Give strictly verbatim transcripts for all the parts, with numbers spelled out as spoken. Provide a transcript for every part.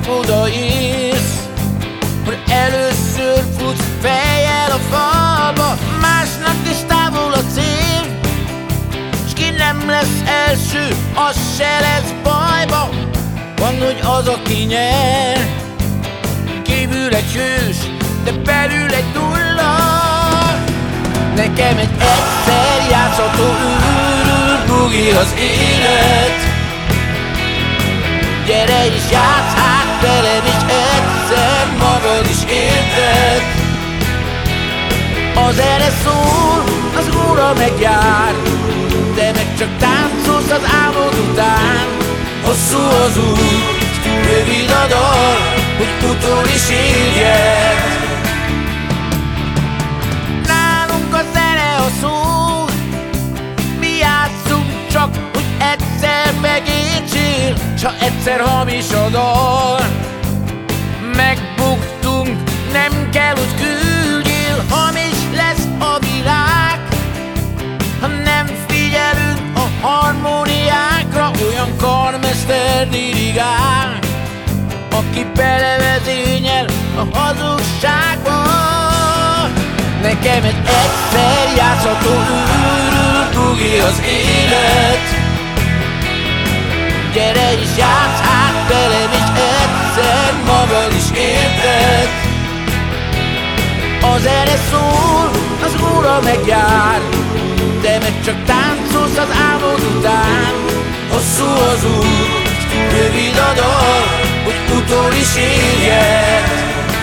odaérsz, hogy először futsz fejjel a falba, másnak is távol a cél, s ki nem lesz első, az se lesz bajba. Van, hogy az, aki nyer, kívül egy hős, de belül egy nulla. Nekem egy egyszer játszható őrült bugi az élet. Gyere is játsz hát velem is egyszer, magad is érted. Az erre szól, az óra megjár, de meg csak táncolsz az álmod után. Hosszú az út, rövid a dal, hogy utol is érjed. Nálunk a zene a szó, mi játszunk csak, hogy egyszer megértsél. S ha egyszer hamis a dal, megbuktunk, nem kell, hogy küldjél. Hamis lesz a világ, ha nem figyelünk a harmóniákra. Olyan karmester dirigál, aki belevezényel a hazugságba. Nekem egy egyszer játszható őrült bugi az élet. Gyere is játsz hát velem is egyszer, magad is érted. Az erre szól, az óra megjár, de meg csak táncolsz az álmod után. Hosszú az út, rövid a dal, hogy utol is érjed.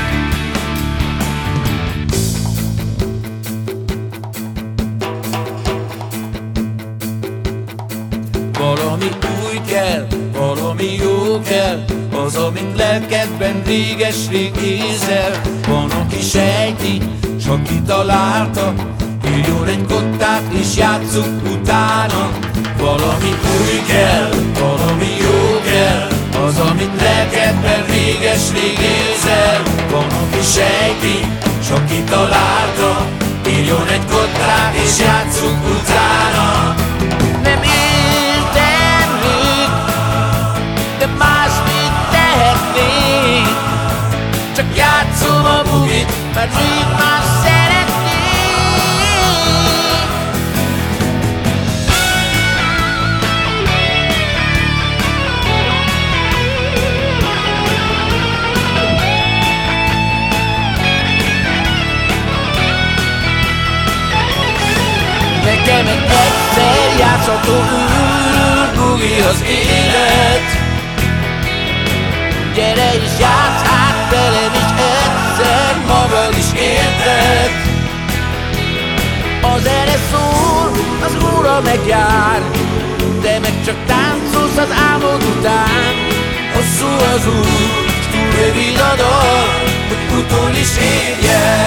Valami új kell, valami jó kell, az, amit lelkedben réges-rég érzel. Van, aki sejti, s aki találta, írjon egy kottát és játsszuk utána. Valami új kell, valami jó kell, az, amit lelkedben réges-rég érzel. Van, aki sejti, s aki találta, írjon egy kottát és játsszuk utána. Nem értem még, de másmit tehetnék, csak játszom a bugit, mert rég már szeretnék. Nekem egy egyszer játszható őrült bugi az élet. Gyere is játsz hát velem is egyszer, magad is érted. Az erre szól, az óra megjár, de meg csak táncolsz az álmod után. Hosszú az út, rövid a dal, hogy utol is érjed.